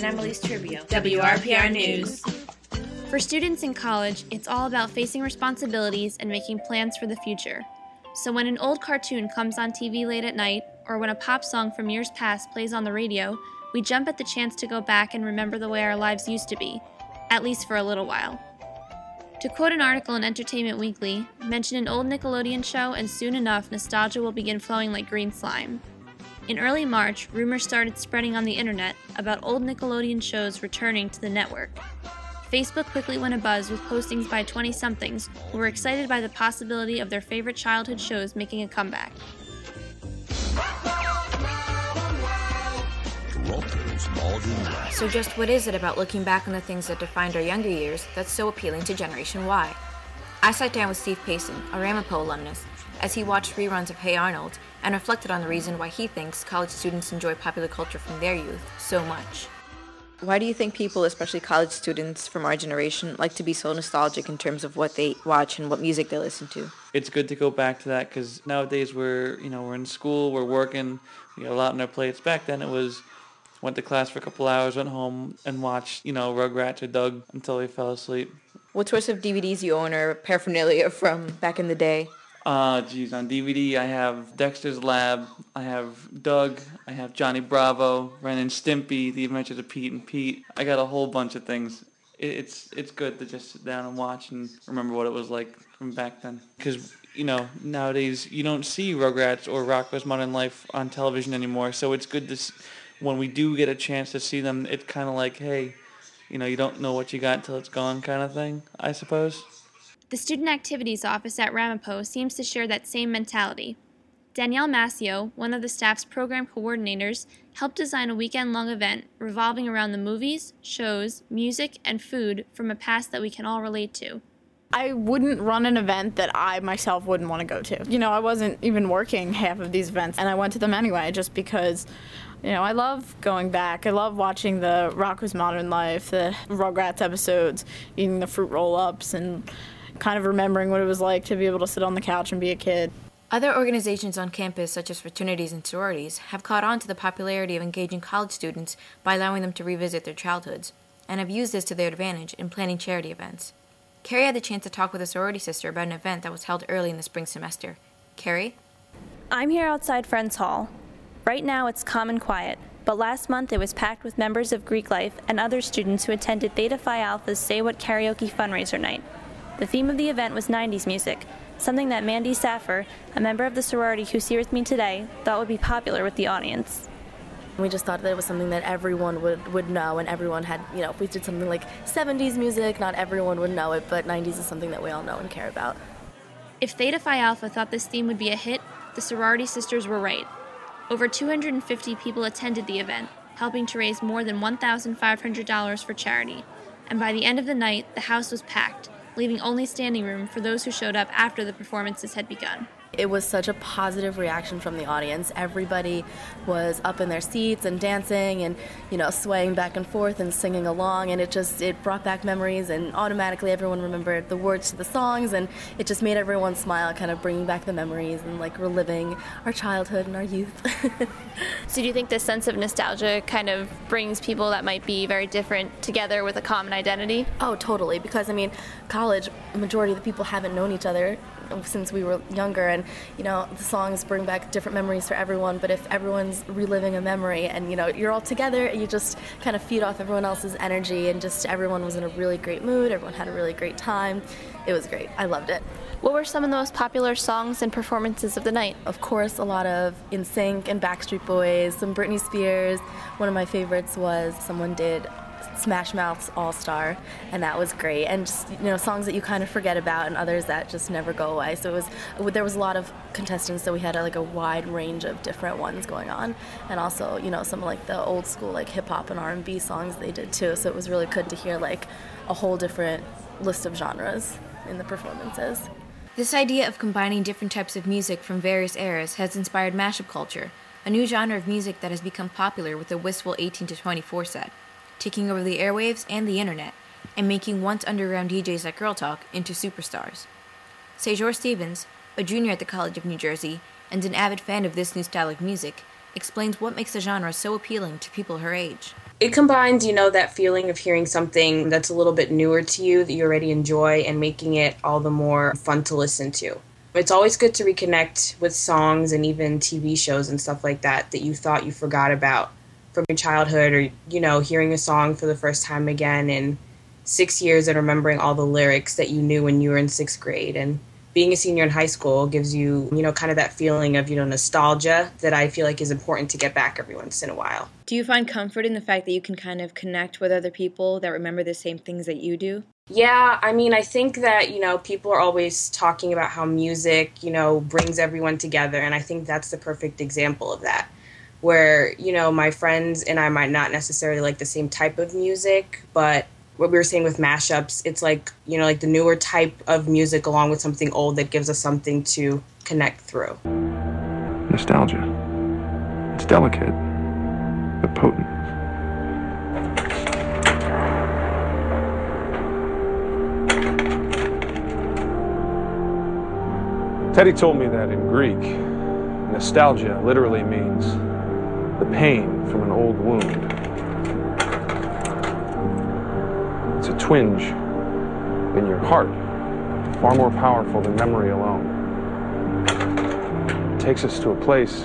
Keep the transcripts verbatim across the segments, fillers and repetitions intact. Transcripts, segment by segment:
Emily's Trivia, W R P R News. For students in college, it's all about facing responsibilities and making plans for the future. So when an old cartoon comes on T V late at night, or when a pop song from years past plays on the radio, we jump at the chance to go back and remember the way our lives used to be, at least for a little while. To quote an article in Entertainment Weekly, mention an old Nickelodeon show and soon enough nostalgia will begin flowing like green slime. In early March, rumors started spreading on the internet about old Nickelodeon shows returning to the network. Facebook quickly went abuzz with postings by twenty-somethings who were excited by the possibility of their favorite childhood shows making a comeback. So just what is it about looking back on the things that defined our younger years that's so appealing to Generation Y? I sat down with Steve Payson, a Ramapo alumnus, as he watched reruns of Hey Arnold and reflected on the reason why he thinks college students enjoy popular culture from their youth so much. Why do you think people, especially college students from our generation, like to be so nostalgic in terms of what they watch and what music they listen to? It's good to go back to that because nowadays we're, you know, we're in school, we're working, we got a lot on our plates. Back then it was went to class for a couple hours, went home and watched, you know, Rugrats or Doug until they fell asleep. What sorts of D V Ds you own or paraphernalia from back in the day? Uh, geez, on D V D I have Dexter's Lab, I have Doug, I have Johnny Bravo, Ren and Stimpy, The Adventures of Pete and Pete. I got a whole bunch of things. It, it's it's good to just sit down and watch and remember what it was like from back then. Because, you know, nowadays you don't see Rugrats or Rocko's Modern Life on television anymore, so it's good to, s- when we do get a chance to see them, it's kind of like, hey, you know, you don't know what you got until it's gone kind of thing, I suppose. The Student Activities Office at Ramapo seems to share that same mentality. Danielle Mascio, one of the staff's program coordinators, helped design a weekend-long event revolving around the movies, shows, music, and food from a past that we can all relate to. I wouldn't run an event that I myself wouldn't want to go to. You know, I wasn't even working half of these events, and I went to them anyway just because, you know, I love going back. I love watching the Rocko's Modern Life, the Rugrats episodes, eating the fruit roll-ups, and kind of remembering what it was like to be able to sit on the couch and be a kid. Other organizations on campus, such as fraternities and sororities, have caught on to the popularity of engaging college students by allowing them to revisit their childhoods, and have used this to their advantage in planning charity events. Carrie had the chance to talk with a sorority sister about an event that was held early in the spring semester. Carrie? I'm here outside Friends Hall. Right now it's calm and quiet, but last month it was packed with members of Greek Life and other students who attended Theta Phi Alpha's Say What Karaoke fundraiser night. The theme of the event was nineties music, something that Mandy Saffer, a member of the sorority who's here with me today, thought would be popular with the audience. We just thought that it was something that everyone would, would know, and everyone had, you know, if we did something like seventies music, not everyone would know it, but nineties is something that we all know and care about. If Theta Phi Alpha thought this theme would be a hit, the sorority sisters were right. Over two hundred fifty people attended the event, helping to raise more than one thousand five hundred dollars for charity. And by the end of the night, the house was packed, leaving only standing room for those who showed up after the performances had begun. It was such a positive reaction from the audience. Everybody was up in their seats and dancing and, you know, swaying back and forth and singing along, and it just, it brought back memories, and automatically everyone remembered the words to the songs, and it just made everyone smile, kind of bringing back the memories and, like, reliving our childhood and our youth. So do you think this sense of nostalgia kind of brings people that might be very different together with a common identity? Oh, totally, because, I mean, college, the majority of the people haven't known each other since we were younger, and, you know, the songs bring back different memories for everyone, but if everyone's reliving a memory and, you know, you're all together, you just kind of feed off everyone else's energy, and just everyone was in a really great mood, everyone had a really great time. It was great. I loved it. What were some of the most popular songs and performances of the night? Of course, a lot of N Sync and Backstreet Boys, some Britney Spears. One of my favorites was someone did Smash Mouth's All-Star, and that was great, and just, you know, songs that you kind of forget about and others that just never go away. So it was, there was a lot of contestants, so we had a, like a wide range of different ones going on, and also, you know, some like the old school like hip-hop and R and B songs they did too, so it was really good to hear like a whole different list of genres in the performances. This idea of combining different types of music from various eras has inspired mashup culture, a new genre of music that has become popular with the wistful eighteen to twenty-four set, taking over the airwaves and the internet, and making once underground D Js like Girl Talk into superstars. Sejor Stevens, a junior at the College of New Jersey and an avid fan of this new style of music, explains what makes the genre so appealing to people her age. It combines, you know, that feeling of hearing something that's a little bit newer to you that you already enjoy and making it all the more fun to listen to. It's always good to reconnect with songs and even T V shows and stuff like that that you thought you forgot about from your childhood, or, you know, hearing a song for the first time again in six years and remembering all the lyrics that you knew when you were in sixth grade. And being a senior in high school gives you, you know, kind of that feeling of, you know, nostalgia that I feel like is important to get back every once in a while. Do you find comfort in the fact that you can kind of connect with other people that remember the same things that you do? Yeah, I mean, I think that, you know, people are always talking about how music, you know, brings everyone together. And I think that's the perfect example of that, where, you know, my friends and I might not necessarily like the same type of music, but what we were saying with mashups, it's like, you know, like the newer type of music along with something old that gives us something to connect through. Nostalgia. It's delicate, but potent. Teddy told me that in Greek, nostalgia literally means the pain from an old wound. It's a twinge in your heart, far more powerful than memory alone. It takes us to a place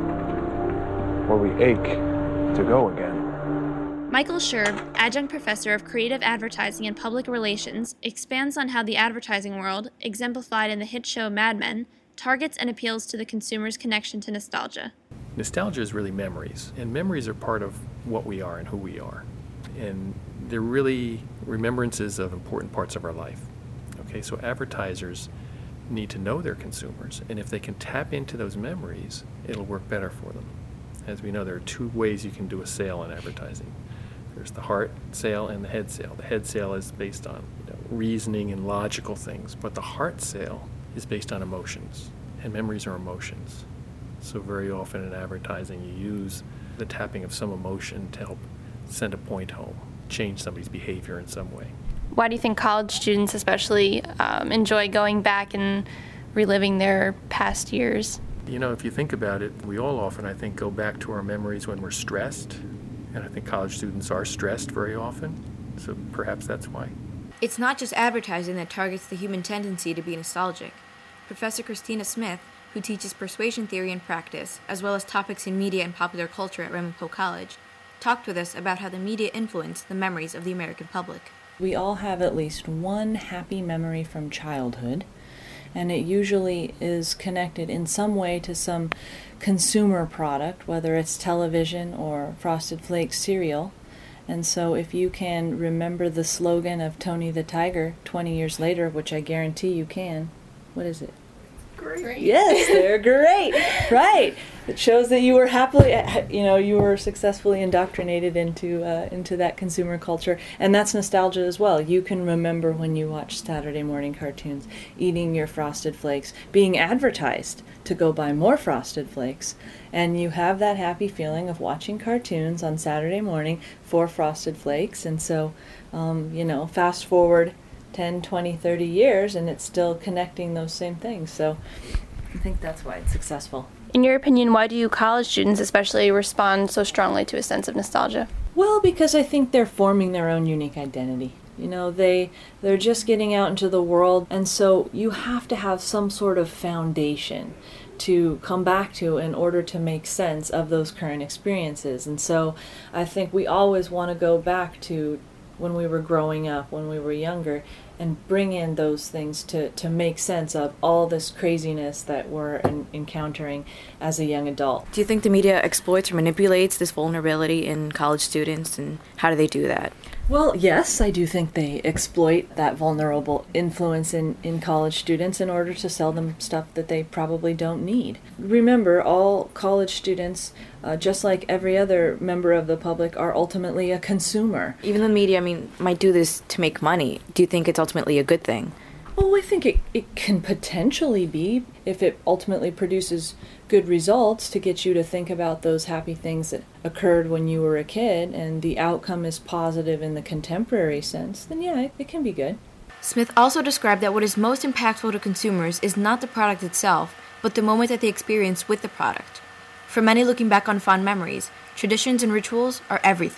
where we ache to go again. Michael Scherb, adjunct professor of creative advertising and public relations, expands on how the advertising world, exemplified in the hit show Mad Men, targets and appeals to the consumer's connection to nostalgia. Nostalgia is really memories, and memories are part of what we are and who we are. And they're really remembrances of important parts of our life. Okay, so advertisers need to know their consumers, and if they can tap into those memories, it'll work better for them. As we know, there are two ways you can do a sale in advertising. There's the heart sale and the head sale. The head sale is based on, you know, reasoning and logical things, but the heart sale is based on emotions, and memories are emotions. So very often in advertising, you use the tapping of some emotion to help send a point home, change somebody's behavior in some way. Why do you think college students especially um, enjoy going back and reliving their past years? You know, if you think about it, we all often, I think, go back to our memories when we're stressed. And I think college students are stressed very often, so perhaps that's why. It's not just advertising that targets the human tendency to be nostalgic. Professor Christina Smith, who teaches persuasion theory and practice, as well as topics in media and popular culture at Ramapo College, talked with us about how the media influenced the memories of the American public. We all have at least one happy memory from childhood, and it usually is connected in some way to some consumer product, whether it's television or Frosted Flakes cereal. And so if you can remember the slogan of Tony the Tiger twenty years later, which I guarantee you can, what is it? Great. Yes, they're great. Right. It shows that you were happily, you know, you were successfully indoctrinated into uh, into that consumer culture, and that's nostalgia as well. You can remember when you watched Saturday morning cartoons, eating your Frosted Flakes, being advertised to go buy more Frosted Flakes, and you have that happy feeling of watching cartoons on Saturday morning for Frosted Flakes. And so, um, you know, fast forward ten, twenty, thirty years, and it's still connecting those same things. So I think that's why it's successful. In your opinion, why do college students especially respond so strongly to a sense of nostalgia? Well, because I think they're forming their own unique identity. You know, they, they're just getting out into the world, and so you have to have some sort of foundation to come back to in order to make sense of those current experiences. And so I think we always want to go back to when we were growing up, when we were younger, and bring in those things to, to make sense of all this craziness that we're en- encountering as a young adult. Do you think the media exploits or manipulates this vulnerability in college students, and how do they do that? Well, yes, I do think they exploit that vulnerable influence in, in college students in order to sell them stuff that they probably don't need. Remember, all college students, uh, just like every other member of the public, are ultimately a consumer. Even the media, I mean, might do this to make money. Do you think it's ultimately a good thing? Oh, I think it, it can potentially be, if it ultimately produces good results to get you to think about those happy things that occurred when you were a kid, and the outcome is positive in the contemporary sense, then yeah, it, it can be good. Smith also described that what is most impactful to consumers is not the product itself, but the moment that they experience with the product. For many looking back on fond memories, traditions and rituals are everything.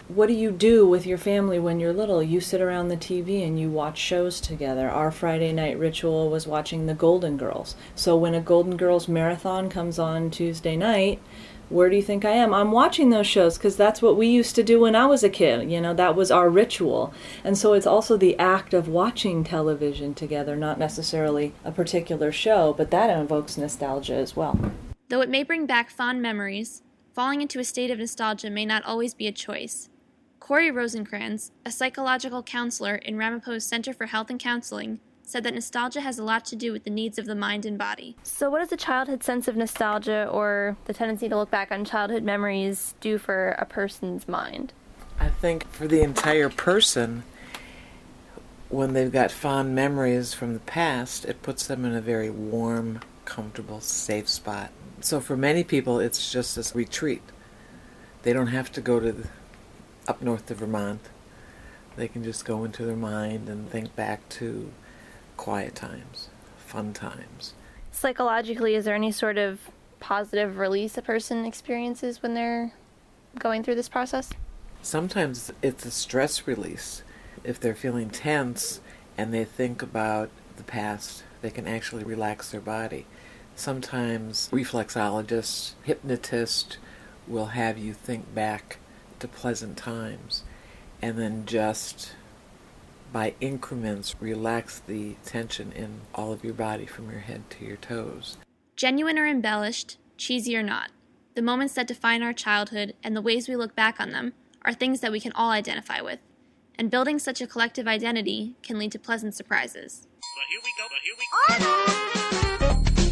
what do you do with your family when you're little? You sit around the T V and you watch shows together. Our Friday night ritual was watching the Golden Girls. So when a Golden Girls marathon comes on Tuesday night, where do you think I am? I'm watching those shows because that's what we used to do when I was a kid. You know, that was our ritual. And so it's also the act of watching television together, not necessarily a particular show, but that invokes nostalgia as well. Though it may bring back fond memories, falling into a state of nostalgia may not always be a choice. Corey Rosencrans, a psychological counselor in Ramapo's Center for Health and Counseling, said that nostalgia has a lot to do with the needs of the mind and body. So what does a childhood sense of nostalgia, or the tendency to look back on childhood memories, do for a person's mind? I think for the entire person, when they've got fond memories from the past, it puts them in a very warm, comfortable, safe spot. So for many people, it's just this retreat. They don't have to go to the, up north to Vermont. They can just go into their mind and think back to quiet times, fun times. Psychologically, is there any sort of positive release a person experiences when they're going through this process? Sometimes it's a stress release. If they're feeling tense and they think about the past, they can actually relax their body. Sometimes reflexologists, hypnotists will have you think back to pleasant times and then just by increments relax the tension in all of your body from your head to your toes. Genuine or embellished, cheesy or not, the moments that define our childhood and the ways we look back on them are things that we can all identify with, and building such a collective identity can lead to pleasant surprises. But here we go, but here we go.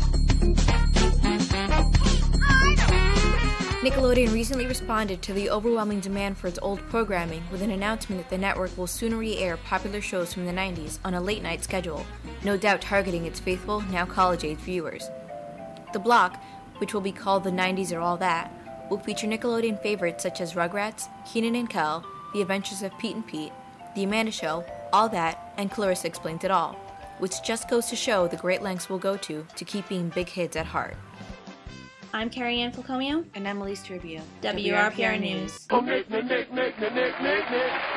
Nickelodeon recently responded to the overwhelming demand for its old programming with an announcement that the network will soon re-air popular shows from the nineties on a late-night schedule, no doubt targeting its faithful, now college-age viewers. The block, which will be called The nineties Are All That, will feature Nickelodeon favorites such as Rugrats, Kenan and Kel, The Adventures of Pete and Pete, The Amanda Show, All That, and Clarissa Explains It All, which just goes to show the great lengths we'll go to to keep being big hits at heart. I'm Carrie Ann Fulcomio. And I'm Elise Turbio. W R P R News. Oh, Nick, Nick, Nick, Nick, Nick, Nick, Nick.